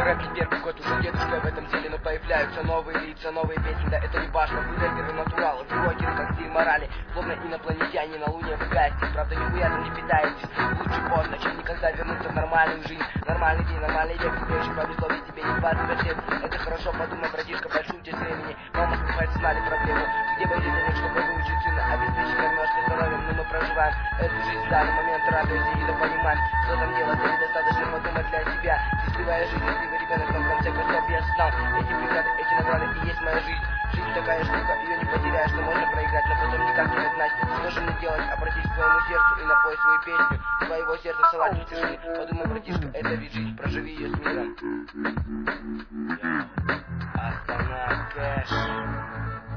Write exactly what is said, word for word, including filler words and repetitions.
рэп не первый год, уже дедушка в этом деле, но появляются новые лица, новые песни, да это не важно. Вы рэперы натуралы, брокеры, как стиль морали, словно инопланетяне на луне в гасти. Правда, нихуя там не питаетесь, лучше поздно, чем никогда вернуться в нормальную жизнь. Нормальный день, нормальный век, тебе еще повезло, ведь тебе не двадцать пять лет. Это хорошо, подумай, братишка, большую часть времени мама с папой знали проблему, где бы денег, чтобы выучить сына, обеспечить немножко здоровьем, но мы проживаем эту жизнь в данный момент, радуйся и да понимаем, что там делать, и недостаточно подумать для себя. Счастливая жизнь, счастливый ребенок, но в конце концов я знал, эти преграды, эти награды и есть моя жизнь. Жизнь такая штука, ее не потеряешь, но можно проиграть, но потом никак не догнать. Что же мне делать? Обратись к своему сердцу и напой свою песню. Своего сердца салат в тишине. Подумай, братишка, это ведь жизнь, проживи ее с миром. Астана Кэш.